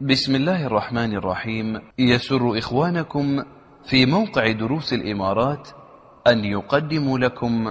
بسم الله الرحمن الرحيم. يسر إخوانكم في موقع دروس الإمارات أن يقدموا لكم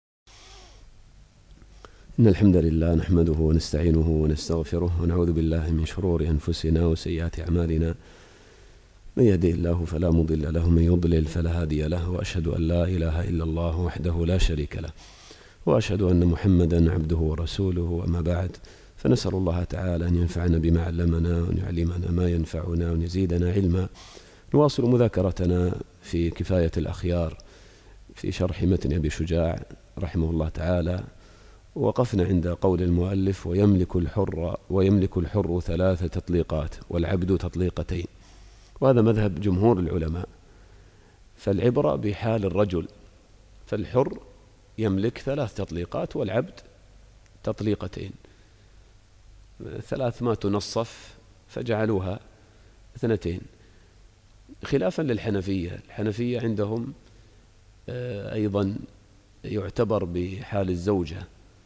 إن الحمد لله نحمده ونستعينه ونستغفره ونعوذ بالله من شرور أنفسنا وسيئات أعمالنا. من يهده الله فلا مضل له، من يضلل فلا هادي له، وأشهد أن لا إله إلا الله وحده لا شريك له، وأشهد أن محمدا عبده ورسوله. وما بعد، فنسأل الله تعالى أن ينفعنا بما علمنا وأن يعلمنا ما ينفعنا وأن يزيدنا علما. نواصل مذاكرتنا في كفاية الأخيار في شرح متن أبي شجاع رحمه الله تعالى. وقفنا عند قول المؤلف: ويملك الحر 3 تطليقات والعبد تطليقتين. وهذا مذهب جمهور العلماء. فالعبرة بحال الرجل، فالحر يملك 3 تطليقات والعبد تطليقتين. 3 ما تنصف فجعلوها 2، خلافا للحنفية. الحنفية عندهم أيضا يعتبر بحال الزوجة.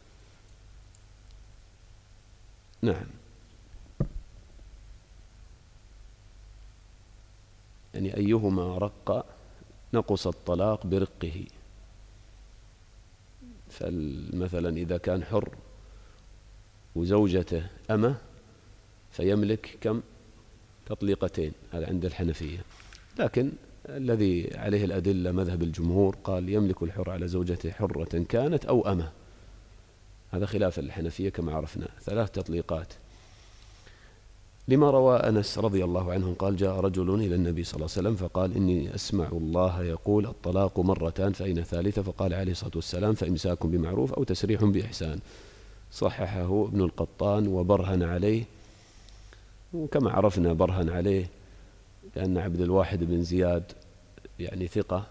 نعم، يعني أيهما رق نقص الطلاق برقه. فمثلا إذا كان حر وزوجته أمة فيملك كم؟ تطليقتين. هذا عند الحنفية. لكن الذي عليه الأدلة مذهب الجمهور، قال يملك الحر على زوجته حرة كانت أو أمة. هذا خلاف الحنفية كما عرفنا، 3 تطليقات. لما روى أنس رضي الله عنه قال: جاء رجل إلى النبي صلى الله عليه وسلم فقال: إني أسمع الله يقول الطلاق 2 فأين ثالثة؟ فقال عليه الصلاة والسلام: فإمساك بمعروف أو تسريح بإحسان. صححه ابن القطان وبرهن عليه، وكما عرفنا برهن عليه لأن عبد الواحد بن زياد يعني ثقة،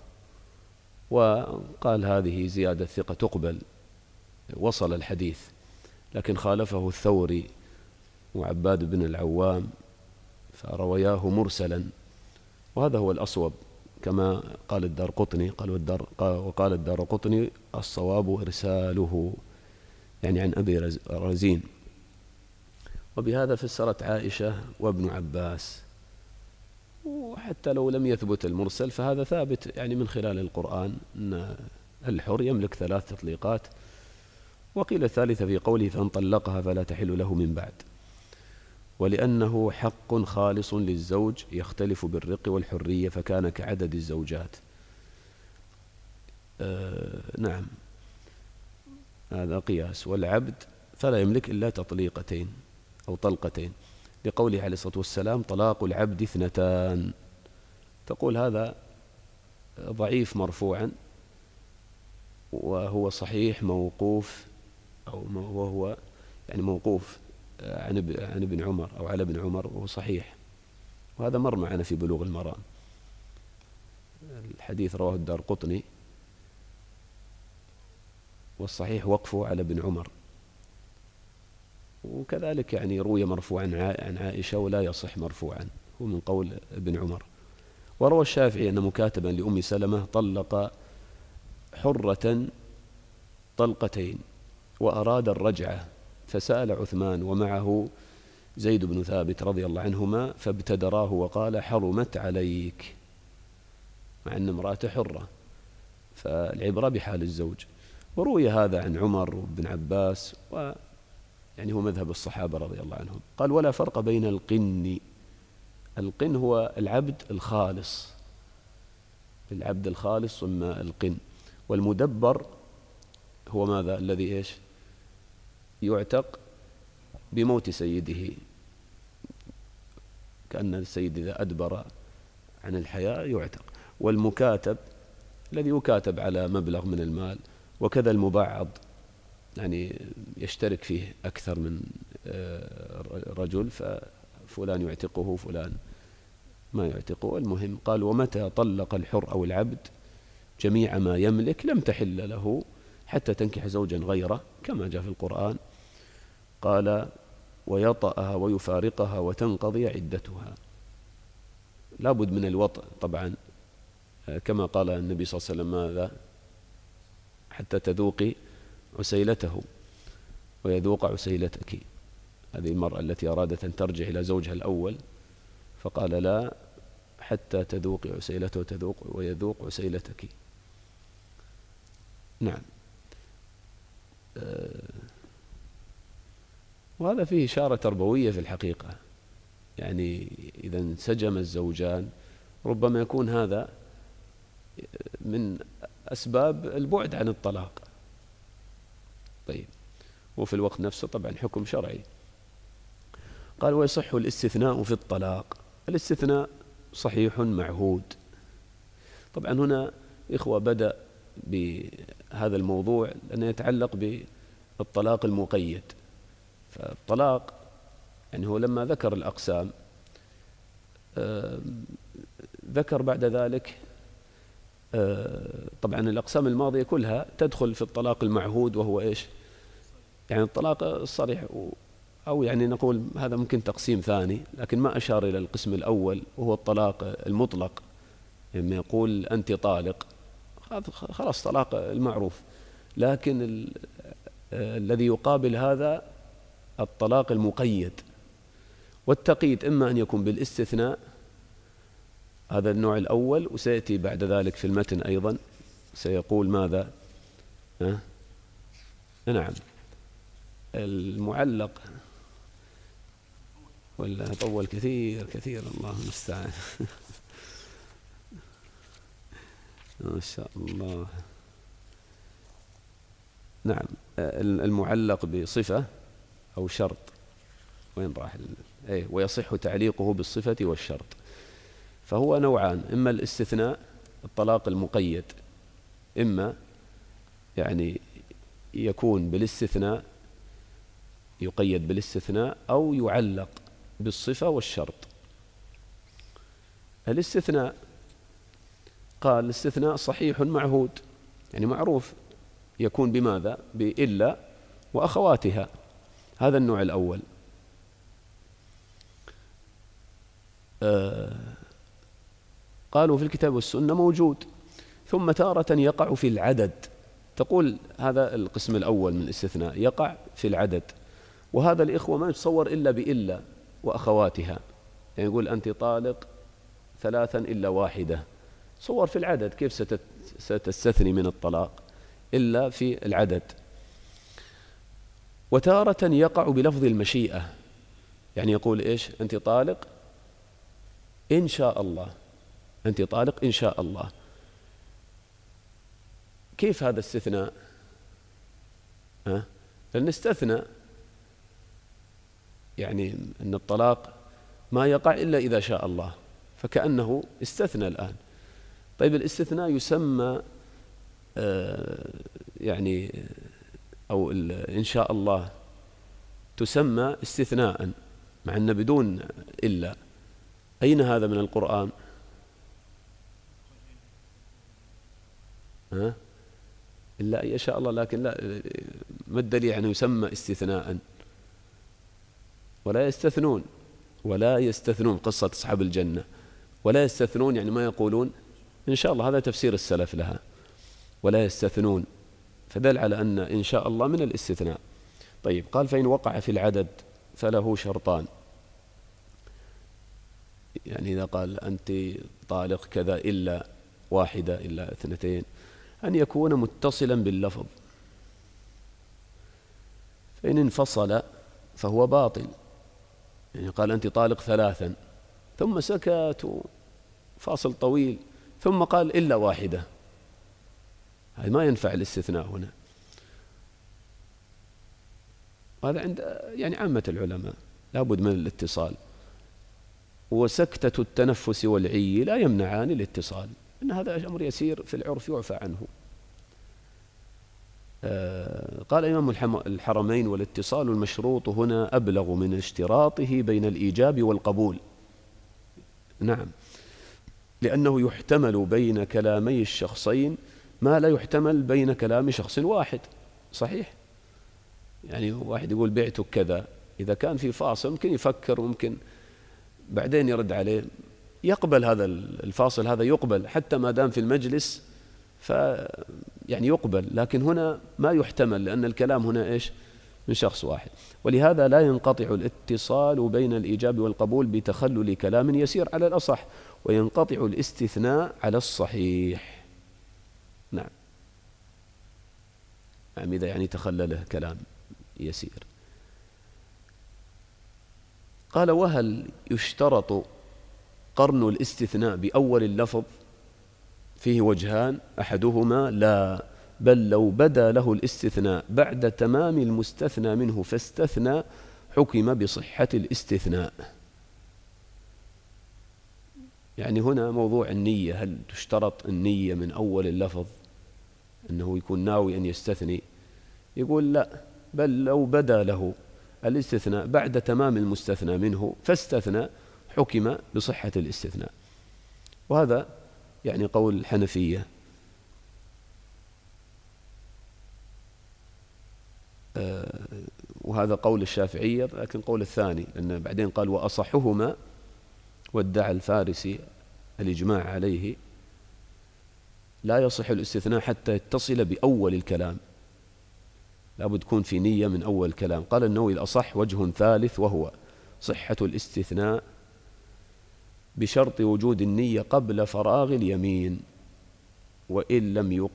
وقال هذه زيادة ثقة تقبل، وصل الحديث. لكن خالفه الثوري وعباد بن العوام فروياه مرسلا، وهذا هو الأصوب كما قال الدارقطني. وقال الدارقطني: الصواب إرساله، يعني عن أبي رزين. وبهذا فسرت عائشة وابن عباس. وحتى لو لم يثبت المرسل فهذا ثابت يعني من خلال القرآن أن الحر يملك 3 تطليقات. وقيل الثالثة في قوله: فإن طلقها فلا تحل له من بعد، ولأنه حق خالص للزوج يختلف بالرق والحرية فكان كعدد الزوجات. نعم، هذا قياس. والعبد فلا يملك إلا تطليقتين أو طلقتين، لقوله عليه الصلاة والسلام: طلاق العبد 2. تقول هذا ضعيف مرفوعا، وهو صحيح موقوف، وهو يعني موقوف عن ابن عمر أو على ابن عمر، وهو صحيح. وهذا مر معنا في بلوغ المرام. الحديث رواه الدارقطني، والصحيح وقفه على ابن عمر. وكذلك يعني روي مرفوعا عن عائشة ولا يصح مرفوعا، هو من قول ابن عمر. وروى الشافعي أن مكاتبا لأم سلمة طلق حرة طلقتين وأراد الرجعة، فسأل عثمان ومعه زيد بن ثابت رضي الله عنهما فابتدراه وقال: حرمت عليك، مع أن امرأته حرة. فالعبرة بحال الزوج. وروي هذا عن عمر وابن عباس، يعني هو مذهب الصحابة رضي الله عنهم. قال: ولا فرق بين القن. القن هو العبد الخالص، العبد الخالص ثم القن. والمدبر هو ماذا؟ الذي إيش؟ يعتق بموت سيده، كأن السيد إذا أدبر عن الحياة يعتق. والمكاتب الذي يكاتب على مبلغ من المال. وكذا المبعض، يعني يشترك فيه أكثر من رجل، ففلان يعتقه فلان ما يعتقه. المهم قال: ومتى طلق الحر أو العبد جميع ما يملك لم تحل له حتى تنكح زوجا غيره، كما جاء في القرآن. قال: ويطأها ويفارقها وتنقضي عدتها. لابد من الوطء طبعا، كما قال النبي صلى الله عليه وسلم: ماذا؟ حتى تذوقي عسيلته ويذوق عسيلتك. هذه المرأة التي أرادت أن ترجع إلى زوجها الأول، فقال لا حتى تذوقي عسيلته تذوق ويذوق عسيلتك. نعم. وهذا فيه إشارة تربوية في الحقيقة، يعني إذا انسجم الزوجان ربما يكون هذا من أسباب البعد عن الطلاق. طيب، وفي الوقت نفسه طبعا حكم شرعي. قال ويصح الاستثناء في الطلاق. الاستثناء صحيح معهود. طبعا هنا إخوة بدأ بهذا الموضوع لأنه يتعلق بالطلاق المقيد. فالطلاق يعني هو لما ذكر الأقسام ذكر بعد ذلك طبعا الأقسام الماضية كلها تدخل في الطلاق المعهود، وهو إيش؟ يعني الطلاق الصريح، أو يعني نقول هذا ممكن تقسيم ثاني، لكن ما أشار إلى القسم الأول وهو الطلاق المطلق. لما يقول أنت طالق خلاص طلاق المعروف. لكن الذي يقابل هذا الطلاق المقيد. والتقييد إما أن يكون بالاستثناء، هذا النوع الأول، وسيأتي بعد ذلك في المتن أيضا سيقول ماذا؟ نعم. المعلق ولا طول كثير كثير، الله المستعان. ما شاء الله. نعم، المعلق بصفة أو شرط، وين راح؟ ويصح تعليقه بالصفة والشرط. فهو نوعان، إما الاستثناء الطلاق المقيد، إما يعني يكون بالاستثناء يقيد بالاستثناء أو يعلق بالصفة والشرط. الاستثناء قال الاستثناء صحيح معهود، يعني معروف، يكون بماذا؟ بإلا وأخواتها. هذا النوع الأول. قالوا في الكتاب والسنة موجود. ثم تارة يقع في العدد. تقول هذا القسم الأول من الاستثناء يقع في العدد، وهذا الإخوة ما يتصور إلا بإلا وأخواتها. يعني يقول أنت طالق 3 إلا 1. صور في العدد، كيف ستستثني من الطلاق إلا في العدد. وتارة يقع بلفظ المشيئة، يعني يقول إيش؟ أنت طالق إن شاء الله، أنت طالق إن شاء الله. كيف هذا استثناء؟ لأن استثنى يعني أن الطلاق ما يقع إلا إذا شاء الله، فكأنه استثنى الآن. طيب الاستثناء يسمى يعني أو إن شاء الله تسمى استثناء، مع أن بدون إلا. أين هذا من القرآن؟ إلا إن شاء الله، لكن لا، ما الدليل يعني يسمى استثناء؟ ولا يستثنون، ولا يستثنون. قصة أصحاب الجنة ولا يستثنون، يعني ما يقولون إن شاء الله، هذا تفسير السلف لها، ولا يستثنون، فدل على أن إن شاء الله من الاستثناء. طيب، قال فإن وقع في العدد فله شرطان. يعني إذا قال أنت طالق كذا إلا 1 إلا 2، أن يكون متصلا باللفظ، فإن انفصل فهو باطل. يعني قال أنت طالق 3 ثم سكت فاصل طويل ثم قال إلا 1، هذا ما ينفع الاستثناء هنا. هذا عند يعني عامة العلماء لابد من الاتصال. وسكتة التنفس والعي لا يمنعان الاتصال، إن هذا أمر يسير في العرف يعفى عنه. قال إمام الحرمين والاتصال المشروط هنا أبلغ من اشتراطه بين الإيجاب والقبول. نعم، لأنه يحتمل بين كلامي الشخصين ما لا يحتمل بين كلام شخص واحد. صحيح، يعني واحد يقول بعتك كذا، إذا كان في فاصل ممكن يفكر وممكن بعدين يرد عليه، يقبل هذا الفاصل، هذا يقبل حتى ما دام في المجلس، يعني يقبل. لكن هنا ما يحتمل، لأن الكلام هنا إيش؟ من شخص واحد. ولهذا لا ينقطع الاتصال بين الإيجاب والقبول بتخلل كلام يسير على الأصح، وينقطع الاستثناء على الصحيح. نعم، إذا يعني تخلله كلام يسير. قال: وهل يشترط قرن الاستثناء بأول اللفظ؟ فيه وجهان، أحدهما لا، بل لو بدا له الاستثناء بعد تمام المستثنى منه فاستثنى حكم بصحة الاستثناء. يعني هنا موضوع النية، هل تشترط النية من أول اللفظ أنه يكون ناوي أن يستثني؟ يقول لا، بل لو بدا له الاستثناء بعد تمام المستثنى منه فاستثنى حكم بصحة الاستثناء. وهذا يعني قول الحنفية. وهذا قول الشافعية، لكن قول الثاني، لأن بعدين قال: وأصحهما، وادعى الفارسي الإجماع عليه، لا يصح الاستثناء حتى يتصل بأول الكلام، لابد تكون في نية من أول الكلام. قال النووي: الأصح وجه ثالث، وهو صحة الاستثناء بشرط وجود النية قبل فراغ اليمين، وإن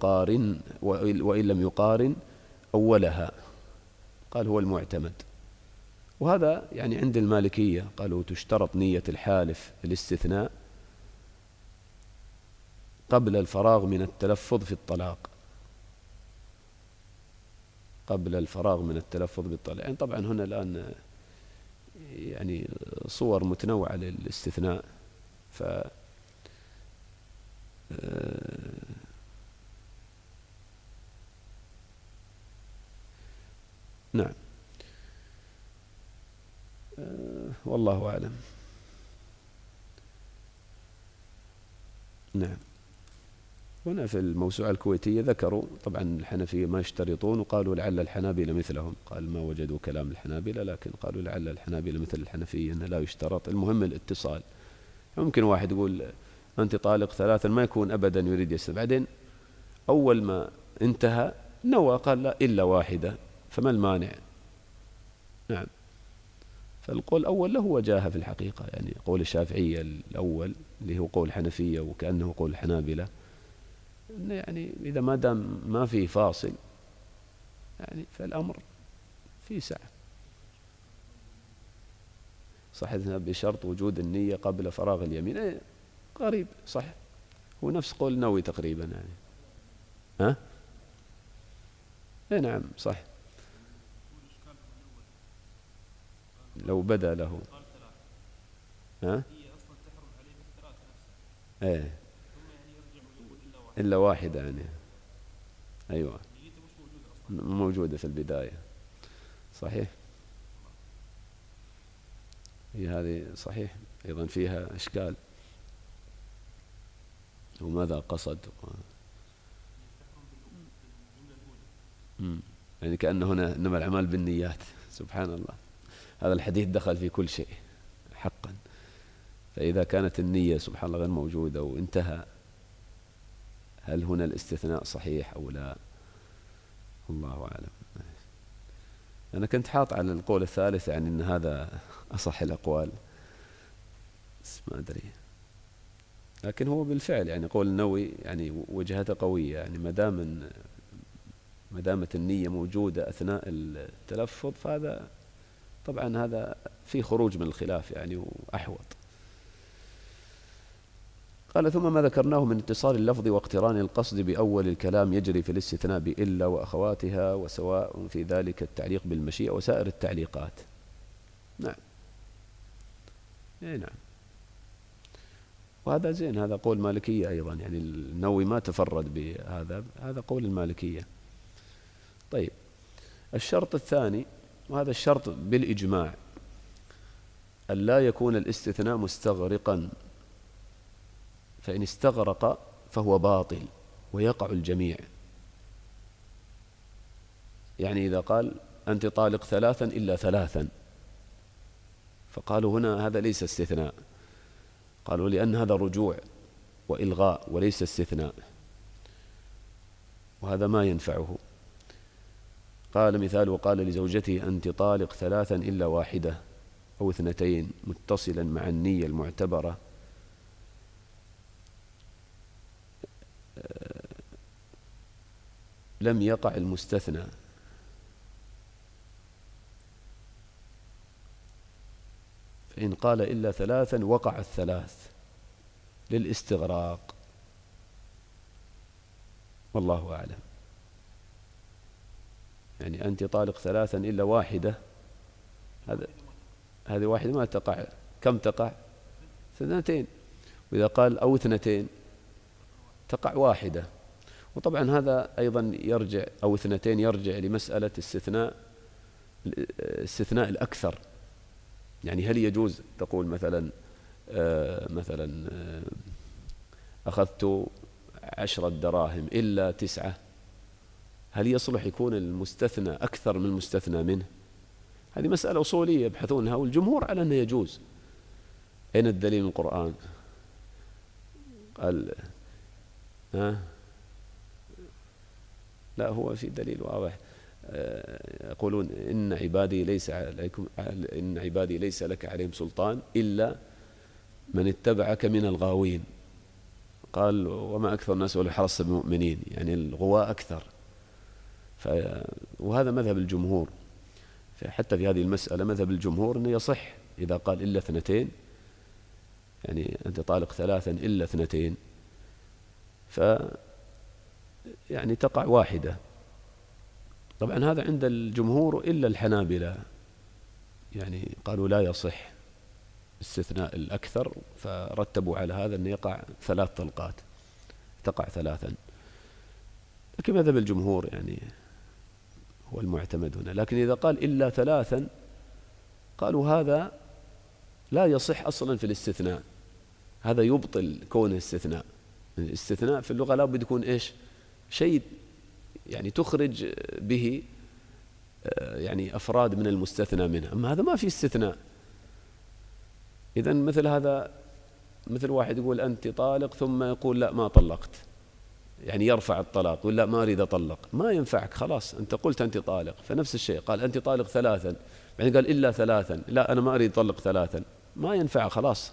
لم يقارن أولها. قال: هو المعتمد. وهذا يعني عند المالكية قالوا تشترط نية الحالف الاستثناء قبل الفراغ من التلفظ في الطلاق، قبل الفراغ من التلفظ بالطلاق. يعني طبعا هنا الآن يعني صور متنوعة للاستثناء، ف نعم، والله أعلم. نعم، هنا في الموسوعة الكويتية ذكروا طبعا الحنفية ما يشترطون، وقالوا لعل الحنابلة مثلهم. قال ما وجدوا كلام الحنابلة، لكن قالوا لعل الحنابلة مثل الحنفية أنه لا يشترط، المهم الاتصال. ممكن واحد يقول أنت طالق ثلاثا، ما يكون أبدا يريد يستثني، بعدين أول ما انتهى نوى قال لا إلا واحدة، فما المانع؟ نعم، فالقول الأول له وجاهة في الحقيقة، يعني قول الشافعية الأول اللي هو قول الحنفية وكأنه قول الحنابلة، يعني إذا ما دام ما في فاصل يعني فالأمر في سعة. صح، بشرط وجود النية قبل فراغ اليمين، قريب صح، هو نفس قول النووي تقريبا يعني. ها؟ نعم صح، لو بدا له. ها؟ ايه إلا واحدة يعني. أيوة، موجودة في البداية، صحيح، هي هذه صحيح، أيضا فيها إشكال، وماذا قصد؟ يعني كأنه هنا إنما الأعمال بالنيات. سبحان الله، هذا الحديث دخل في كل شيء حقا. فإذا كانت النية سبحان الله غير موجودة وانتهى، هل هنا الاستثناء صحيح أو لا؟ الله أعلم. أنا كنت حاط على القول الثالث، يعني أن هذا أصح الأقوال، بس ما أدري. لكن هو بالفعل يعني قول النووي يعني وجهته قوية، يعني ما دامت النية موجودة أثناء التلفظ، فهذا طبعا هذا في خروج من الخلاف يعني وأحوط. قال: ثم ما ذكرناه من اتصال اللفظ واقتران القصد بأول الكلام يجري في الاستثناء بإلا وأخواتها، وسواء في ذلك التعليق بالمشيئة وسائر التعليقات. نعم، نعم، وهذا زين، هذا قول مالكية أيضا، يعني النووي ما تفرد بهذا، هذا قول المالكية. طيب، الشرط الثاني، وهذا الشرط بالإجماع، أن لا يكون الاستثناء مستغرقا، فإن استغرق فهو باطل ويقع الجميع. يعني إذا قال أنت طالق ثلاثا إلا ثلاثا، فقالوا هنا هذا ليس استثناء، قالوا لأن هذا رجوع وإلغاء وليس استثناء، وهذا ما ينفعه. قال مثاله قال لزوجته أنت طالق 3 إلا واحدة أو 2 متصلا مع النية المعتبرة، لم يقع المستثنى. فإن قال إلا 3 وقع 3 للاستغراق، والله أعلم. يعني أنت طالق 3 إلا واحدة، هذه واحدة ما تقع. كم تقع؟ 2. وإذا قال أو 2 تقع واحدة. وطبعا هذا أيضا يرجع، أو 2 يرجع لمسألة استثناء الأكثر. يعني هل يجوز تقول مثلا أخذت 10 دراهم إلا 9، هل يصلح يكون المستثنى أكثر من المستثنى منه؟ هذه مسألة أصولية يبحثونها، والجمهور على أنه يجوز. أين الدليل من القرآن؟ قال لا، هو في دليل واضح. يقولون إن عبادي ليس لك عليهم سلطان إلا من اتبعك من الغاوين. قال وما أكثر الناس ولو حرصت بمؤمنين، يعني الغواء أكثر. وهذا مذهب الجمهور. حتى في هذه المسألة مذهب الجمهور أنه يصح إذا قال إلا 2، يعني أنت طالق 3 إلا 2، يعني تقع واحدة. طبعا هذا عند الجمهور إلا الحنابلة، يعني قالوا لا يصح استثناء الأكثر، فرتبوا على هذا أن يقع 3 طلقات، تقع 3. لكن مذهب الجمهور يعني هو المعتمد هنا. لكن إذا قال إلا 3 قالوا هذا لا يصح أصلا في الاستثناء، هذا يبطل كونه استثناء. الاستثناء في اللغة لا بد يكون إيش؟ شيء يعني تخرج به يعني أفراد من المستثنى منه، أما هذا ما في استثناء. إذن مثل هذا مثل واحد يقول أنت طالق ثم يقول لا ما طلقت، يعني يرفع الطلاق، ولا ما أريد أطلق، ما ينفعك. خلاص أنت قلت أنت طالق. فنفس الشيء قال أنت طالق 3، بعدين قال إلا 3، لا أنا ما أريد أطلق 3، ما ينفع خلاص.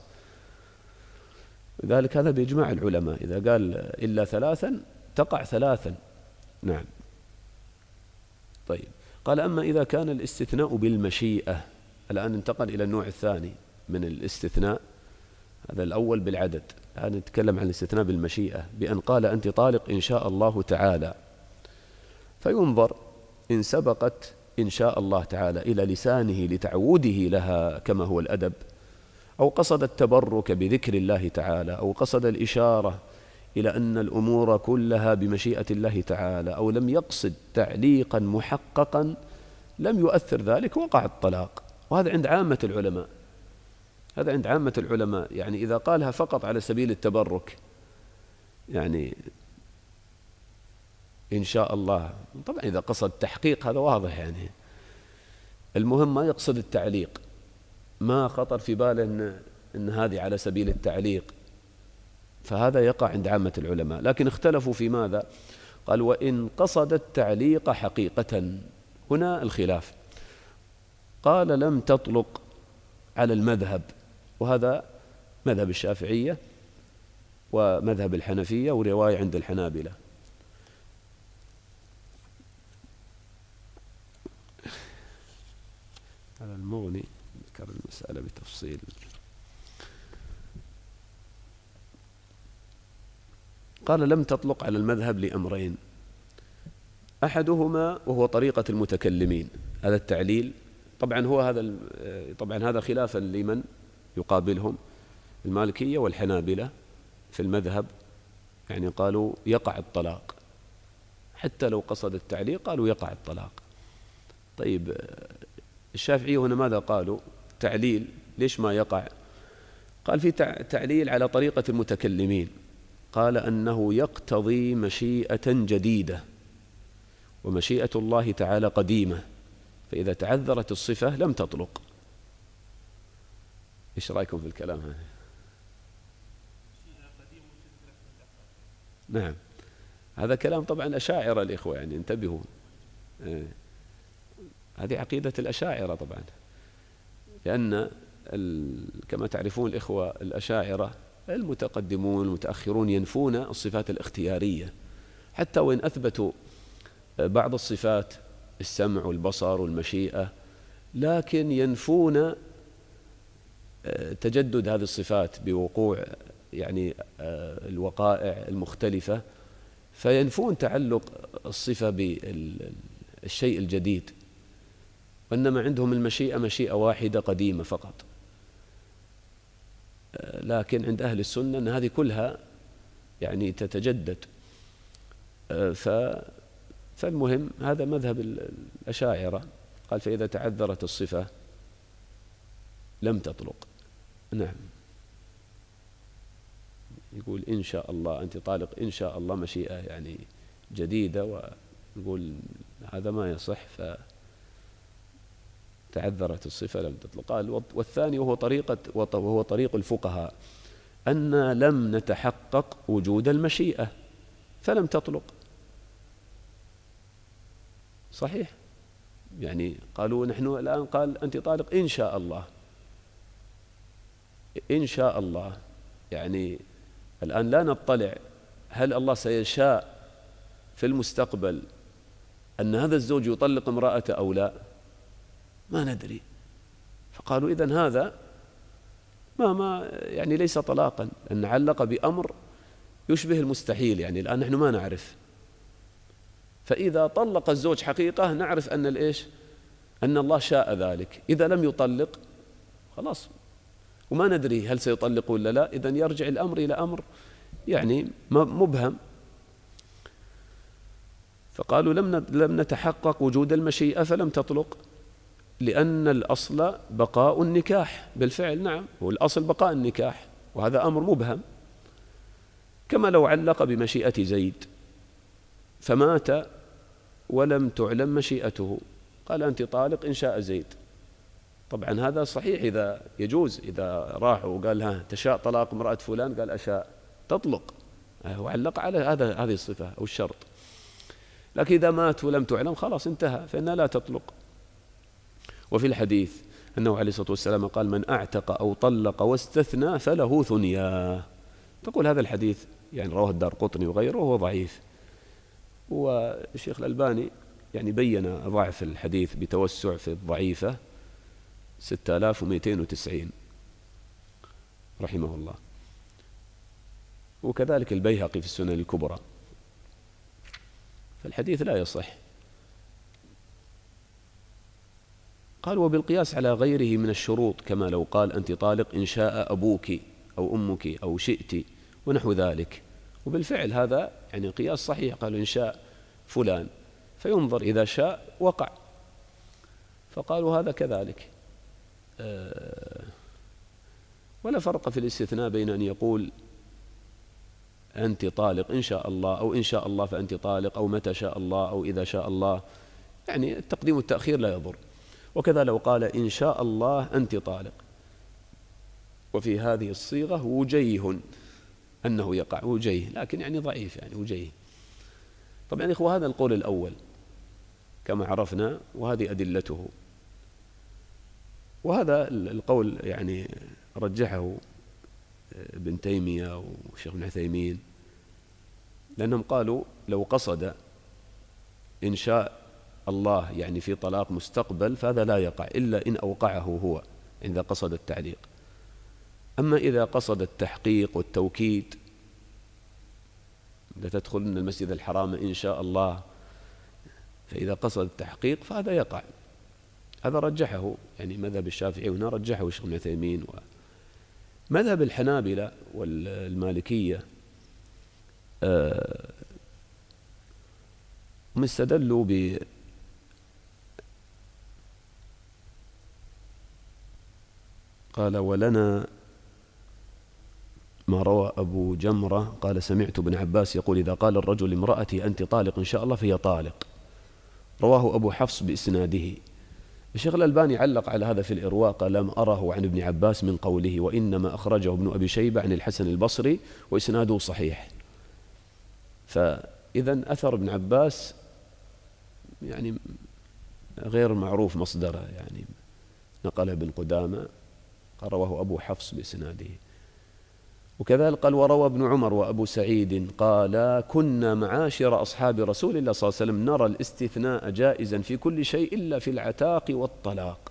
لذلك هذا بإجماع العلماء، إذا قال إلا 3 تقع 3. نعم. طيب، قال أما إذا كان الاستثناء بالمشيئة، الآن انتقل إلى النوع الثاني من الاستثناء. هذا الأول بالعدد، الآن نتكلم عن الاستثناء بالمشيئة، بأن قال أنت طالق إن شاء الله تعالى. فينظر إن سبقت إن شاء الله تعالى إلى لسانه لتعوده لها كما هو الأدب، أو قصد التبرك بذكر الله تعالى، أو قصد الإشارة إلى أن الأمور كلها بمشيئة الله تعالى، أو لم يقصد تعليقا محققا لم يؤثر ذلك، وقع الطلاق. وهذا عند عامة العلماء، هذا عند عامة العلماء. يعني إذا قالها فقط على سبيل التبرك، يعني إن شاء الله، طبعا إذا قصد تحقيق هذا واضح، يعني المهم ما يقصد التعليق، ما خطر في باله إن هذه على سبيل التعليق، فهذا يقع عند عامة العلماء. لكن اختلفوا في ماذا؟ قال وإن قصد التعليق حقيقة، هنا الخلاف. قال لم تطلق على المذهب، وهذا مذهب الشافعية ومذهب الحنفية ورواية عند الحنابلة. هذا المغني ذكر المسألة بتفصيل. قال لم تطلق على المذهب لأمرين، أحدهما وهو طريقة المتكلمين، هذا التعليل. طبعا هذا خلافا لمن يقابلهم، المالكية والحنابلة في المذهب، يعني قالوا يقع الطلاق حتى لو قصد التعليق، قالوا يقع الطلاق. طيب الشافعية هنا ماذا قالوا؟ تعليل، ليش ما يقع؟ قال في تعليل على طريقة المتكلمين، قال أنه يقتضي مشيئة جديدة، ومشيئة الله تعالى قديمة، فإذا تعذرت الصفة لم تطلق. إيش رأيكم في الكلام هذا؟ نعم، هذا كلام طبعا أشاعرة الإخوة، يعني انتبهوا. هذه عقيدة الأشاعرة طبعا، لأن كما تعرفون الإخوة الأشاعرة المتقدمون المتأخرون ينفون الصفات الاختيارية، حتى وإن أثبتوا بعض الصفات السمع والبصر والمشيئة، لكن ينفون تجدد هذه الصفات بوقوع يعني الوقائع المختلفة، فينفون تعلق الصفة بالشيء الجديد، وإنما عندهم المشيئة مشيئة واحدة قديمة فقط. لكن عند أهل السنة أن هذه كلها يعني تتجدد. فالمهم هذا مذهب الأشاعرة، قال فإذا تعذرت الصفة لم تطلق. نعم، يقول إن شاء الله أنت طالق، إن شاء الله مشيئة يعني جديدة، ويقول هذا ما يصح، فتعذرت الصفة لم تطلق. قال والثاني وهو طريق الفقهاء أن لم نتحقق وجود المشيئة فلم تطلق. صحيح، يعني قالوا نحن الآن قال أنت طالق إن شاء الله، إن شاء الله، يعني الآن لا نطلع هل الله سيشاء في المستقبل أن هذا الزوج يطلق امرأته أو لا، ما ندري. فقالوا إذن هذا ما يعني ليس طلاقا، أن علق بأمر يشبه المستحيل، يعني الآن نحن ما نعرف. فإذا طلق الزوج حقيقة نعرف أن الإيش، أن الله شاء ذلك. إذا لم يطلق خلاص، وما ندري هل سيطلق ولا لا، إذن يرجع الأمر إلى أمر يعني مبهم. فقالوا لم نتحقق وجود المشيئة فلم تطلق، لأن الأصل بقاء النكاح. بالفعل نعم، هو الأصل بقاء النكاح، وهذا أمر مبهم. كما لو علق بمشيئة زيد فمات ولم تعلم مشيئته، قال أنت طالق إن شاء زيد. طبعا هذا صحيح، إذا يجوز، إذا راح وقال ها تشاء طلاق امرأة فلان، قال أشاء، تطلق، وعلق على هذه الصفة أو الشرط. لكن إذا مات ولم تعلم خلاص انتهى، فإنها لا تطلق. وفي الحديث أنه عليه الصلاة والسلام قال من أعتق أو طلق واستثنى فله ثنيا. تقول هذا الحديث يعني رواه الدارقطني وغيره وهو ضعيف، والشيخ الألباني يعني بين ضعف الحديث بتوسع في الضعيفة 6290 رحمه الله، وكذلك البيهقي في السنن الكبرى، فالحديث لا يصح. قال وبالقياس على غيره من الشروط، كما لو قال أنت طالق إن شاء أبوك أو أمك أو شئت ونحو ذلك. وبالفعل هذا يعني قياس صحيح، قالوا إن شاء فلان، فينظر إذا شاء وقع. فقالوا هذا كذلك. ولا فرق في الاستثناء بين أن يقول أنت طالق إن شاء الله، أو إن شاء الله فأنت طالق، أو متى شاء الله، أو إذا شاء الله، يعني التقديم والتأخير لا يضر. وكذا لو قال إن شاء الله أنت طالق، وفي هذه الصيغة وجيه أنه يقع، وجيه لكن يعني ضعيف، يعني وجيه. طبعا يا إخوة هذا القول الأول كما عرفنا، وهذه أدلته. وهذا القول يعني رجحه ابن تيمية وشيخ ابن عثيمين، لأنهم قالوا لو قصد إن شاء الله يعني في طلاق مستقبل فهذا لا يقع إلا إن أوقعه هو عند قصد التعليق. أما إذا قصد التحقيق والتوكيد، لا تدخلن المسجد الحرام إن شاء الله، فإذا قصد التحقيق فهذا يقع. هذا رجحه يعني مذهب الشافعي، وهنا رجحه الشيخ ابن عثيمين. ومذهب الحنابلة والمالكية هم استدلوا قال ولنا ما روى أبو جمرة قال سمعت ابن عباس يقول إذا قال الرجل امرأتي أنت طالق إن شاء الله فهي طالق. رواه أبو حفص بإسناده. الشيخ الألباني علق على هذا في الإرواء، قال لم أره عن ابن عباس من قوله، وإنما أخرجه ابن أبي شيبة عن الحسن البصري وإسناده صحيح. فإذا أثر ابن عباس يعني غير معروف مصدره، يعني نقله ابن قدامة، رواه أبو حفص بإسناده. وكذلك قال وروى ابن عمر وأبو سعيد قال كنا معاشر أصحاب رسول الله صلى الله عليه وسلم نرى الاستثناء جائزا في كل شيء إلا في العتاق والطلاق،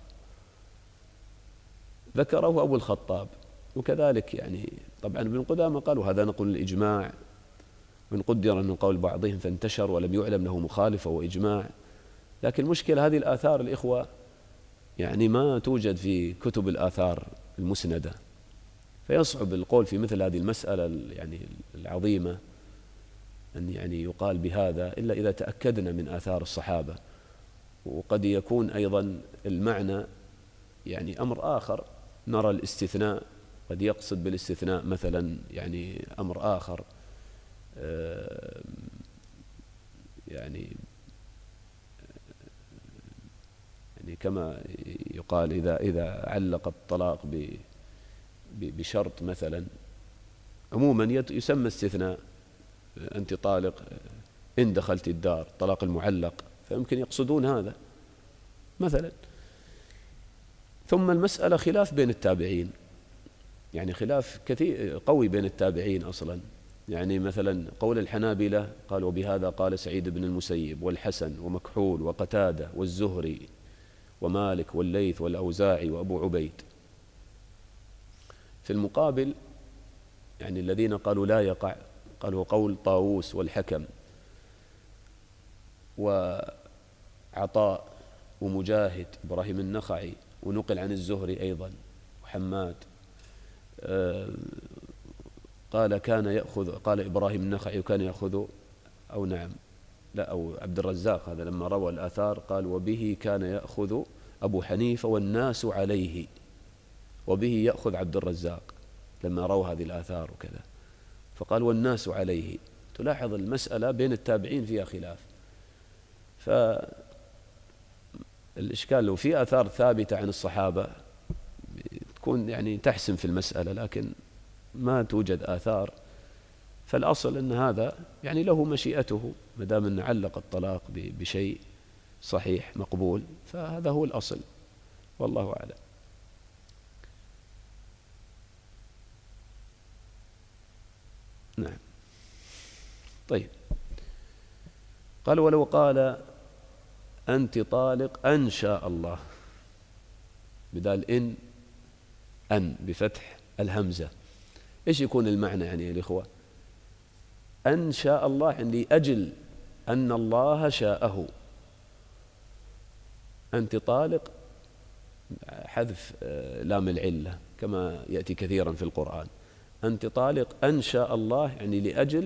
ذكره أبو الخطاب. وكذلك يعني طبعا ابن قدامة قال وهذا نقول الإجماع، وإن قدر أن قول بعضهم فانتشر ولم يعلم له مخالفة وإجماع. لكن المشكلة هذه الآثار الإخوة يعني ما توجد في كتب الآثار المسندة، فيصعب القول في مثل هذه المسألة يعني العظيمة أن يعني يقال بهذا إلا إذا تأكدنا من آثار الصحابة. وقد يكون أيضا المعنى يعني أمر آخر، نرى الاستثناء قد يقصد بالاستثناء مثلا يعني أمر آخر، يعني كما يقال إذا علق الطلاق بشرط مثلا، عموما يسمى استثناء، أنت طالق إن دخلت الدار، طلاق المعلق، فيمكن يقصدون هذا مثلا. ثم المسألة خلاف بين التابعين، يعني خلاف كثير قوي بين التابعين أصلا. يعني مثلا قول الحنابلة قال وبهذا قال سعيد بن المسيب والحسن ومكحول وقتادة والزهري ومالك والليث والأوزاعي وأبو عبيد. في المقابل يعني الذين قالوا لا يقع قالوا قول طاووس والحكم وعطاء ومجاهد إبراهيم النخعي، ونقل عن الزهري أيضا وحماد، قال كان يأخذ، قال إبراهيم النخعي وكان يأخذ أو نعم لا أو عبد الرزاق هذا لما روى الآثار قال وبه كان يأخذ أبو حنيفة والناس عليه، وبه يأخذ عبد الرزاق لما روى هذه الآثار وكذا، فقال والناس عليه. تلاحظ المسألة بين التابعين فيها خلاف. فالإشكال لو في آثار ثابتة عن الصحابة تكون يعني تحسم في المسألة، لكن ما توجد آثار، فالأصل أن هذا يعني له مشيئته ما دام أن علق الطلاق بشيء صحيح مقبول، فهذا هو الأصل والله أعلم. نعم. طيب قال ولو قال أنت طالق أن شاء الله، بدال أن بفتح الهمزة، إيش يكون المعنى يعني يا الإخوة؟ أن شاء الله يعني لأجل أن الله شاءه. أنت طالق حذف لام العلة كما يأتي كثيرا في القرآن، أنت طالق أن شاء الله يعني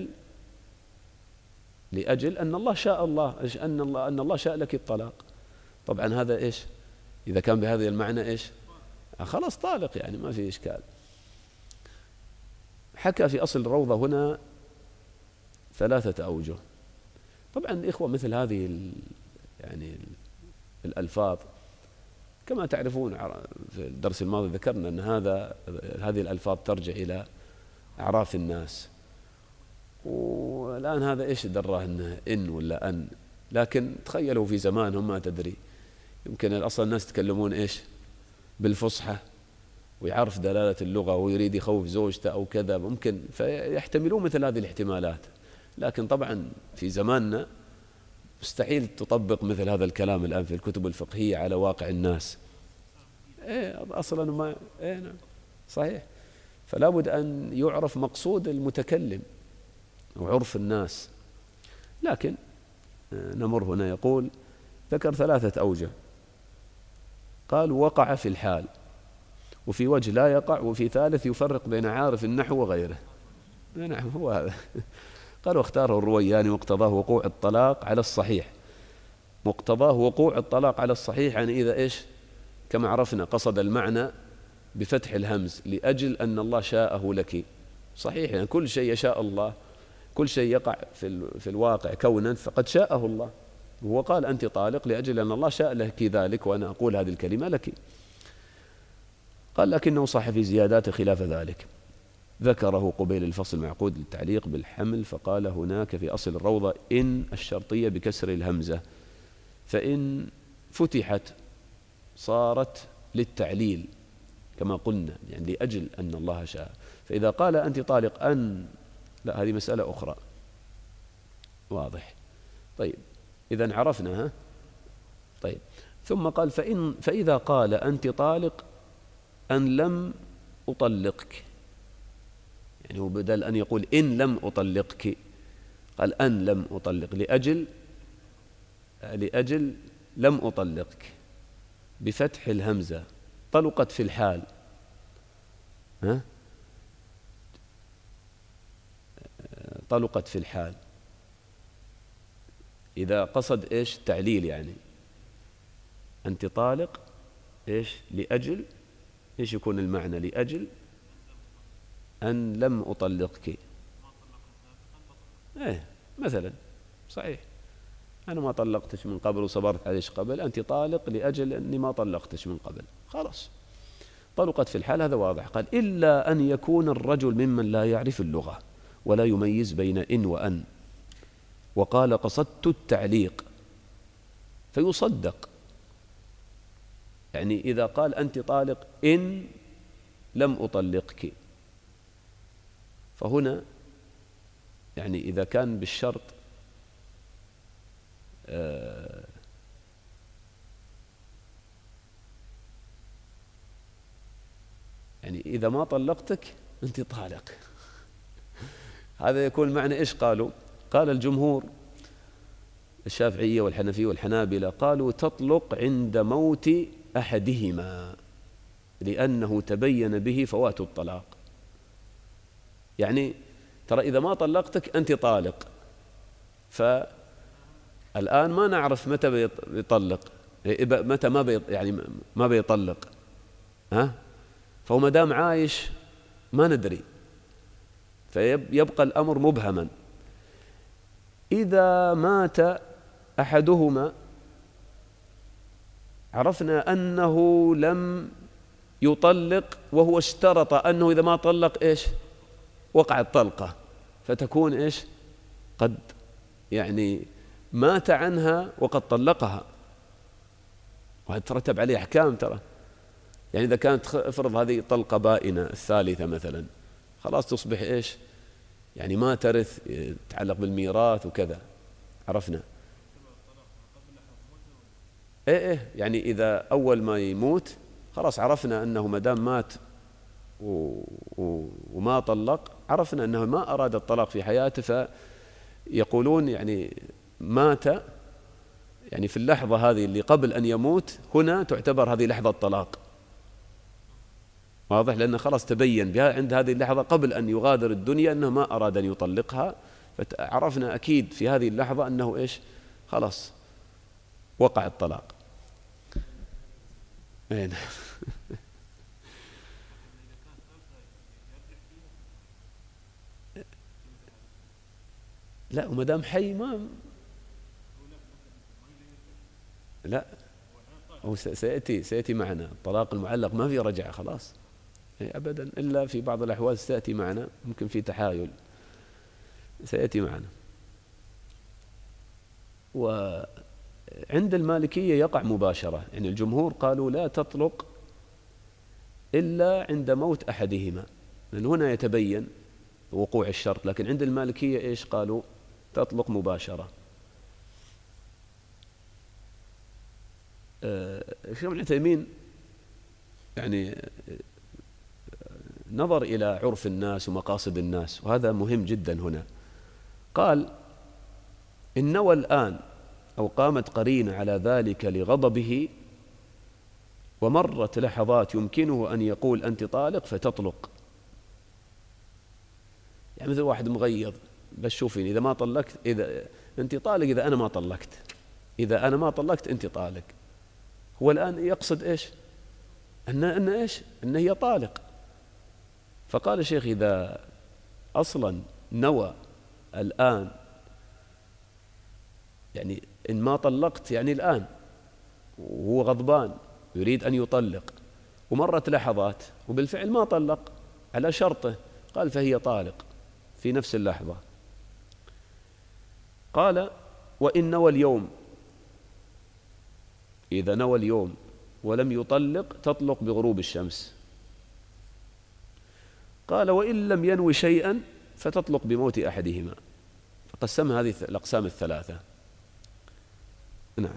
لأجل أن الله شاء الله أن الله شاء لك الطلاق. طبعا هذا إيش إذا كان بهذا المعنى إيش خلاص طالق يعني ما في إشكال. حكى في أصل الروضة هنا 3 أوجه. طبعا الإخوة مثل هذه يعني الألفاظ كما تعرفون في الدرس الماضي ذكرنا أن هذه الألفاظ ترجع إلى أعراف الناس، والآن هذا إيش دراه إن ولا أن، لكن تخيلوا في زمانهم ما تدري، يمكن الأصل الناس يتكلمون إيش بالفصحى ويعرف دلالة اللغة ويريد يخوف زوجته أو كذا، ممكن فيحتملون مثل هذه الاحتمالات. لكن طبعا في زماننا مستحيل تطبق مثل هذا الكلام الآن في الكتب الفقهية على واقع الناس. أصلا ما نعم صحيح. فلا بد أن يعرف مقصود المتكلم وعرف الناس. لكن نمر هنا يقول ذكر 3 أوجه، قال وقع في الحال، وفي وجه لا يقع، وفي ثالث يفرق بين عارف النحو وغيره. نعم هو هذا. قال واختاره الروياني واقتضاه وقوع الطلاق على الصحيح. مقتضاه وقوع الطلاق على الصحيح يعني إذا إيش كما عرفنا قصد المعنى بفتح الهمز لأجل أن الله شاءه لك. صحيح يعني كل شيء يشاء الله، كل شيء يقع في الواقع كونا فقد شاءه الله. وهو قال أنت طالق لأجل أن الله شاء لك ذلك وأنا أقول هذه الكلمة لك. قال لكنه صح في زيادات خلاف ذلك، ذكره قبيل الفصل المعقود للتعليق بالحمل، فقال هناك في أصل الروضة إن الشرطية بكسر الهمزة، فإن فتحت صارت للتعليل كما قلنا، يعني لأجل أن الله شاء. فإذا قال أنت طالق أن، لا، هذه مسألة أخرى. واضح؟ طيب، إذن عرفنا. طيب، ثم قال فإذا قال أنت طالق أن لم أطلقك، يعني هو بدل أن يقول إن لم أطلقك قال أن لم أطلق، لأجل لم أطلقك بفتح الهمزة، طلقت في الحال. طلقت في الحال إذا قصد إيش؟ تعليل، يعني أنت طالق إيش؟ لأجل إيش يكون المعنى؟ لأجل أن لم أطلقك. مثلا صحيح، أنا ما طلقتش من قبل وصبرت عليش قبل، أنت طالق لأجل أني ما طلقتش من قبل، خلاص طلقت في الحال. هذا واضح. قال إلا أن يكون الرجل ممن لا يعرف اللغة ولا يميز بين إن وأن، وقال قصدت التعليق، فيصدق. يعني إذا قال أنت طالق إن لم أطلقك، فهنا يعني إذا كان بالشرط يعني إذا ما طلقتك أنت طالق، هذا يكون معنى إيش؟ قال الجمهور الشافعية والحنفية والحنابلة قالوا تطلق عند موت أحدهما لأنه تبين به فوات الطلاق. يعني ترى إذا ما طلقتك أنت طالق، فالآن ما نعرف متى بيطلق، متى ما بيطلق، فهو ما دام عايش ما ندري، فيبقى الأمر مبهما. إذا مات أحدهما عرفنا أنه لم يطلق، وهو اشترط أنه إذا ما طلق إيش؟ وقعت طلقة، فتكون إيش؟ قد يعني مات عنها وقد طلقها، وهترتب عليه أحكام. ترى يعني إذا كانت افرض هذه طلقة بائنة الثالثة مثلا، خلاص تصبح إيش؟ يعني ما ترث، تتعلق بالميراث وكذا، عرفنا. يعني إذا أول ما يموت خلاص عرفنا أنه مدام مات وما طلق، عرفنا أنه ما أراد الطلاق في حياته، فيقولون يعني مات يعني في اللحظة هذه اللي قبل أن يموت، هنا تعتبر هذه لحظة طلاق. واضح؟ لأنه خلاص تبين بها عند هذه اللحظة قبل أن يغادر الدنيا أنه ما أراد أن يطلقها، فعرفنا أكيد في هذه اللحظة أنه إيش؟ خلاص وقع الطلاق. لا، وما دام حي ما، لا، هو سيأتي معنا الطلاق المعلق ما في رجعة خلاص أبدا، إلا في بعض الأحوال سيأتي معنا، ممكن في تحايل سيأتي معنا. وعند المالكية يقع مباشرة، يعني الجمهور قالوا لا تطلق إلا عند موت أحدهما، لأن هنا يتبين وقوع الشرط. لكن عند المالكية إيش قالوا؟ تطلق مباشرة. الشيخ ابن عثيمين يعني نظر إلى عرف الناس ومقاصد الناس، وهذا مهم جدا هنا. قال إن نوى الآن أو قامت قرينة على ذلك لغضبه، ومرت لحظات يمكنه أن يقول أنت طالق فتطلق. يعني مثل واحد مغيظ، بس شوفين إذا ما طلقت، إذا أنت طالق، إذا أنا ما طلقت، إذا أنا ما طلقت أنت طالق. هو الآن يقصد إيش؟ أن إيش؟ أن هي طالق. فقال الشيخ إذا أصلا نوى الآن، يعني إن ما طلقت يعني الآن، وهو غضبان يريد أن يطلق، ومرت لحظات وبالفعل ما طلق على شرطه، قال فهي طالق في نفس اللحظة. قال وإن نوى اليوم إذا نوى اليوم ولم يطلق تطلق بغروب الشمس. قال وإن لم ينوي شيئا فتطلق بموت أحدهما. فقسم هذه الأقسام الثلاثة. نعم.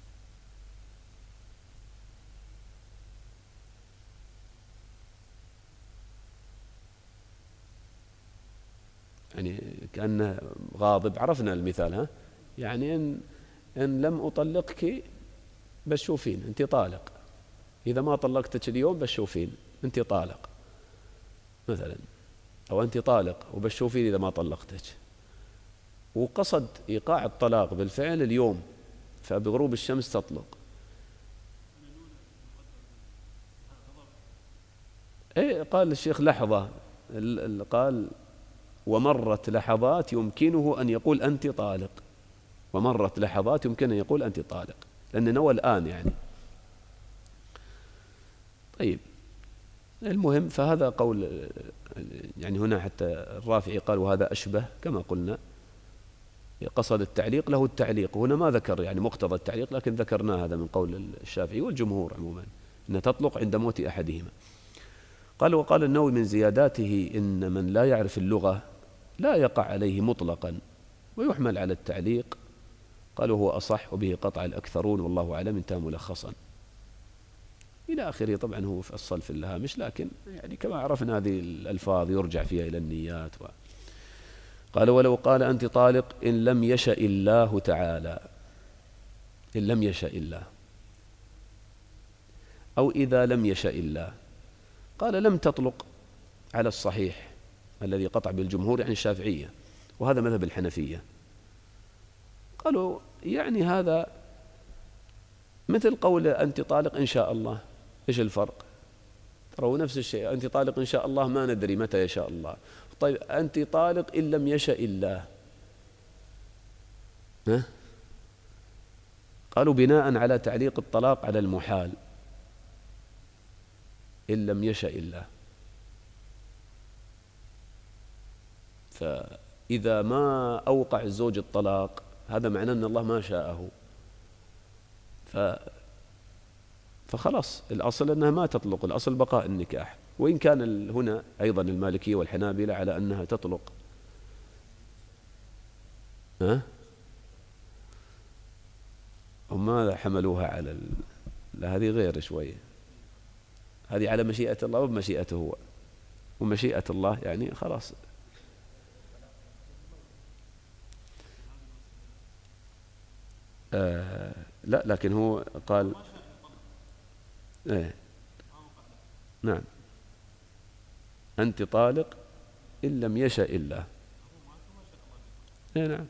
يعني كأنه غاضب، عرفنا المثال ها، يعني إن لم أطلقك بتشوفين أنت طالق، إذا ما طلقتك اليوم بتشوفين أنت طالق مثلا، أو أنت طالق وبتشوفين إذا ما طلقتك، وقصد إيقاع الطلاق بالفعل اليوم، فبغروب الشمس تطلق. إيه قال الشيخ لحظة، قال ومرت لحظات يمكنه أن يقول أنت طالق، ومرت لحظات يمكن أن يقول أنت طالق، لأن نوى الآن يعني. طيب المهم، فهذا قول يعني هنا حتى الرافعي قال وهذا أشبه كما قلنا، قصد التعليق له التعليق، هنا ما ذكر يعني مقتضى التعليق، لكن ذكرنا هذا من قول الشافعي والجمهور عموما أنها تطلق عند موت أحدهما. قال وقال النووي من زياداته إن من لا يعرف اللغة لا يقع عليه مطلقا ويحمل على التعليق. قالوا هو أصح وبه قطع الأكثرون والله أعلم، انتهى ملخصا إلى آخره. طبعا هو فصل في الهامش، لكن يعني كما عرفنا هذه الألفاظ يرجع فيها إلى النيات قال ولو قال أنت طالق إن لم يشأ الله تعالى، إن لم يشأ الله، أو إذا لم يشأ الله، قال لم تطلق على الصحيح الذي قطع بالجمهور يعني الشافعية، وهذا مذهب الحنفية. قالوا يعني هذا مثل قول أنت طالق إن شاء الله، إيش الفرق؟ ترى نفس الشيء، أنت طالق إن شاء الله ما ندري متى يشاء الله. طيب أنت طالق إن لم يشأ الله، قالوا بناء على تعليق الطلاق على المحال، إن لم يشأ الله، فإذا ما أوقع الزوج الطلاق هذا معناه أن الله ما شاءه، فخلاص الأصل أنها ما تطلق، الأصل بقاء النكاح. وإن كان هنا أيضا المالكية والحنابلة على أنها تطلق. هم ماذا حملوها على لا هذه غير شوية، هذه على مشيئة الله وبمشيئته هو، ومشيئة الله يعني خلاص. لا لكن هو قال نعم أنت طالق إن لم يشأ الله. نعم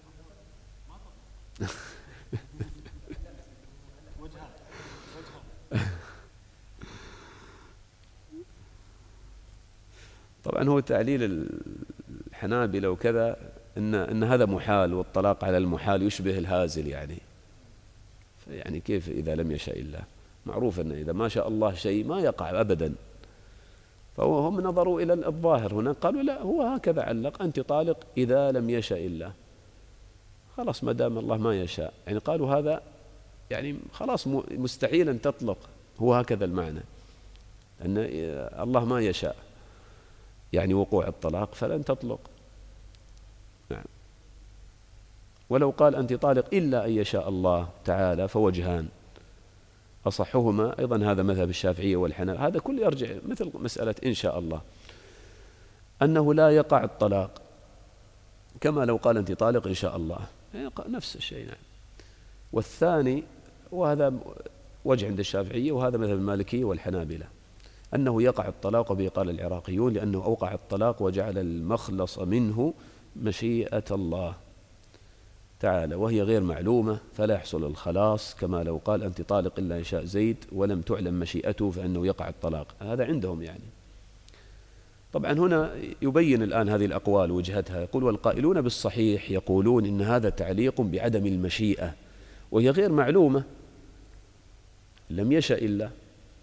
طبعا هو تعليل الحنابلة وكذا إن هذا محال، والطلاق على المحال يشبه الهازل يعني كيف إذا لم يشأ الله؟ معروف أن إذا ما شاء الله شيء ما يقع أبدا. فهم نظروا إلى الظاهر هنا، قالوا لا هو هكذا علق أنت طالق إذا لم يشأ الله، خلاص ما دام الله ما يشاء، يعني قالوا هذا يعني خلاص مستحيل أن تطلق، هو هكذا المعنى أن الله ما يشاء يعني وقوع الطلاق فلن تطلق. نعم. ولو قال أنت طالق إلا أن يشاء الله تعالى فوجهان، أصحهما أيضا هذا مذهب الشافعية والحنابلة، هذا كله يرجع مثل مسألة إن شاء الله، أنه لا يقع الطلاق كما لو قال أنت طالق إن شاء الله، نفس الشيء. نعم. والثاني وهذا وجه عند الشافعية وهذا مذهب المالكية والحنابلة، أنه يقع الطلاق به قال العراقيون لأنه أوقع الطلاق وجعل المخلص منه مشيئة الله تعالى وهي غير معلومة فلا يحصل الخلاص، كما لو قال أنت طالق إلا إن شاء زيد ولم تعلم مشيئته فإنه يقع الطلاق، هذا عندهم يعني. طبعا هنا يبين الآن هذه الأقوال وجهتها، يقول والقائلون بالصحيح يقولون إن هذا تعليق بعدم المشيئة وهي غير معلومة، لم يشأ إلا